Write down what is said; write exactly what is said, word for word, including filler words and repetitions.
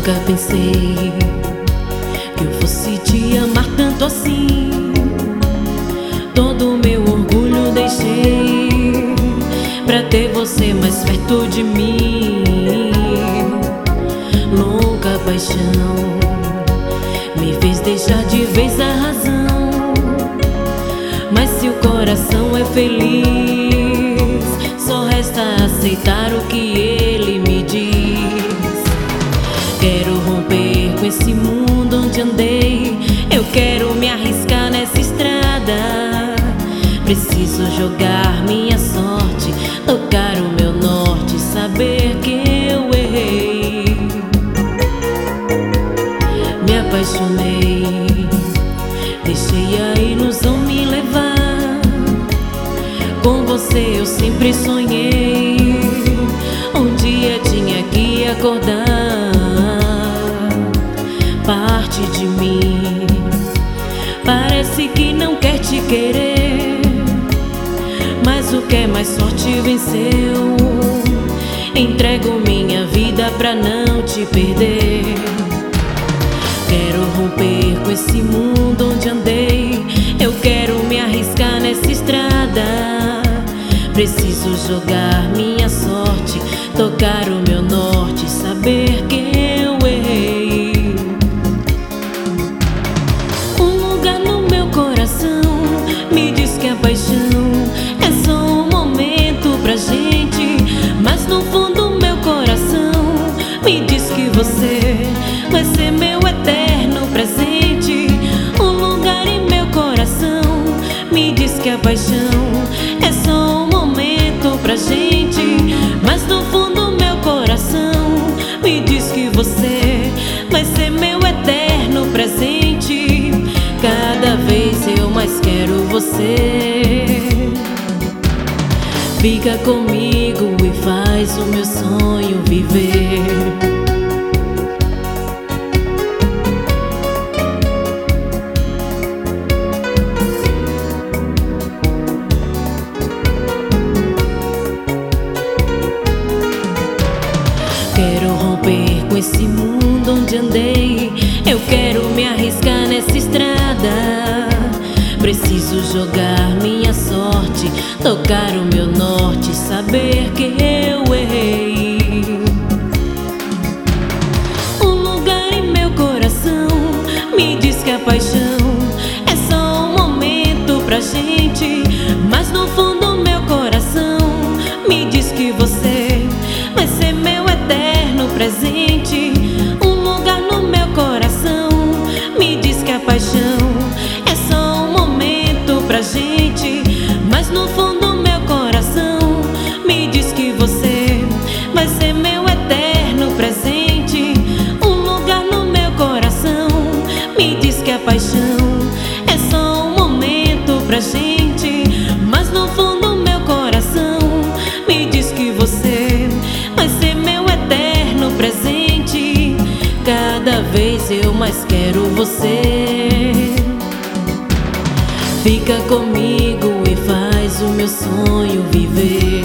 Nunca pensei que eu fosse te amar tanto assim. Todo o meu orgulho deixei pra ter você mais perto de mim. Louca paixão me fez deixar de vez a razão. Mas se o coração é feliz, só resta aceitar o que ele me diz. Quero romper com esse mundo onde andei, eu quero me arriscar nessa estrada. Preciso jogar minha sorte, tocar o meu norte, saber que eu errei. Me apaixonei, deixei a ilusão me levar. Com você eu sempre sonhei, um dia tinha que acordar. Parte de mim parece que não quer te querer, mas o que é mais forte venceu. Entrego minha vida pra não te perder. Quero romper com esse mundo onde andei, eu quero me arriscar nessa estrada. Preciso jogar minha sorte, tocar o meu norte, saber que eu errei. Um lugar no meu coração me diz que a paixão é só um momento pra gente, mas no fundo meu coração me diz que você vai ser meu eterno presente. Um lugar em meu coração me diz que a paixão é só um momento pra gente, mas no fundo meu coração me diz que você vai ser meu eterno presente. Cada vez eu mais quero você. Fica comigo e faz o meu sonho viver. Quero romper com esse mundo onde andei, eu quero me arriscar nessa estrada. Preciso jogar minha sorte, tocar o meu norte, saber que eu errei. Um lugar em meu coração me diz que a paixão é só um momento pra gente, mas no fundo meu coração me diz que você vai ser meu eterno presente. Um lugar no meu coração me diz que a paixão é só um momento pra gente, mas no fundo meu coração me diz que você vai ser meu eterno presente. Um lugar no meu coração me diz que a paixão é só um momento pra gente, mas no fundo meu coração me diz que você vai ser meu eterno presente. Cada vez eu mais quero você. Fica comigo e faz o meu sonho viver.